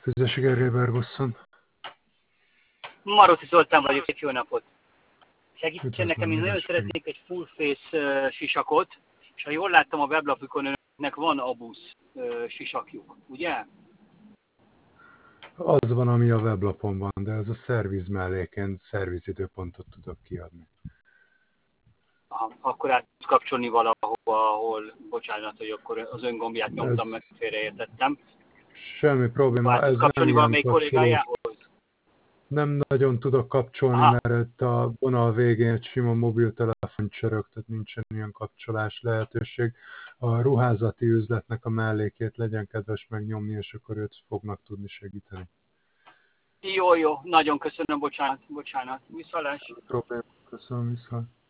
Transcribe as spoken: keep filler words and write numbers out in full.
Tüzesi Gergely Bergosszon. Marosi Zoltán vagyok, egy jó napot. Segítsen Üdvözlöm, nekem, én nagyon édességem. szeretnék egy full face uh, sisakot, és ha jól láttam a weblapjukon, önöknek van abusz uh, sisakjuk, ugye? Az van, ami a weblapon van, de ez a szerviz mellékén szervizidőpontot tudok kiadni. Aha, akkor át tudsz kapcsolni valahova, ahol, bocsánat, hogy akkor az öngombját nyomtam, Ez meg félreértettem. semmi probléma, Át tudsz ez nem kapcsolni ilyen valamelyik kapcsolós. kollégájához? Nem nagyon tudok kapcsolni, Aha, mert itt a vonal végén egy sima mobiltelefon csörög, tehát nincsen ilyen kapcsolás lehetőség. A ruházati üzletnek a mellékét legyen kedves megnyomni, és akkor őt fognak tudni segíteni. jó, jó, nagyon köszönöm, bocsánat, bocsánat. Viszalás. Probléma, köszönöm, viszont.